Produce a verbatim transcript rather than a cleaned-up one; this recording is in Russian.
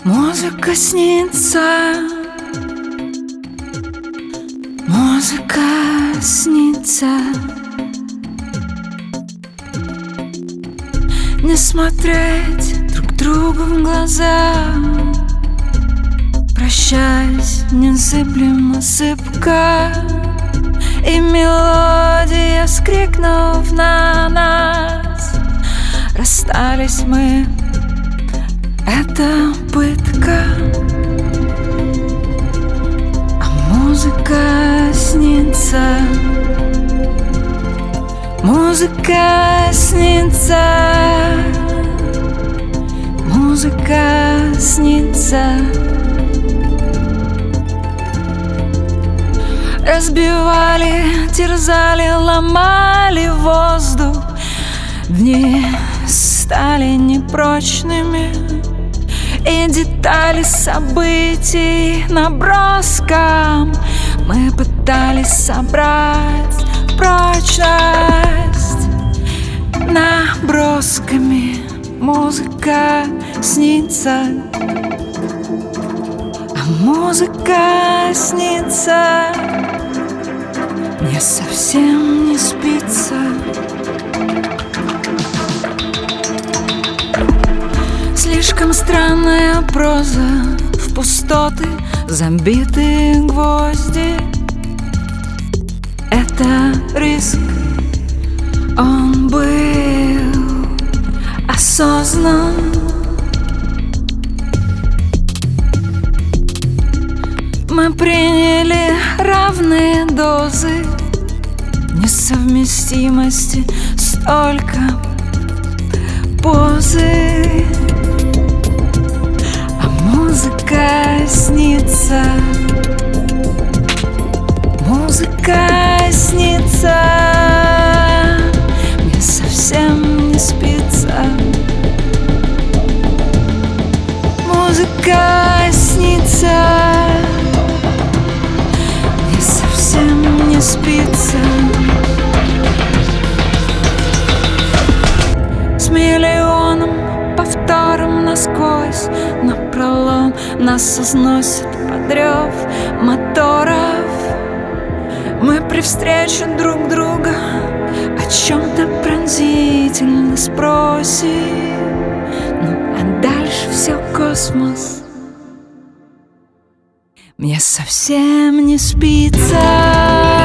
Музыка снится, музыка снится. Не смотреть друг другу в глаза, прощаясь, незыблемо зыбка. И мелодия, вскрикнув на нас, расстались мы, это пытка. А музыка снится, музыка снится, музыка снится. Разбивали, терзали, ломали воздух, дни стали непрочными, и детали событий наброском мы пытались собрать прочность. Набросками музыка снится, а музыка снится. Мне совсем не спится. Слишком странная проза, в пустоты забитые гвозди. Это риск, он был осознан. Мы приняли равные дозы несовместимости, столько позы. А музыка снится, музыка снится. Мне совсем не спится. Музыка снится, мне совсем не спится. С миллионом повтором насквозь напролом нас износит под рев моторов. Мы при встрече друг друга о чем-то пронзительно спросим. Ну а дальше все космос. Мне совсем не спится.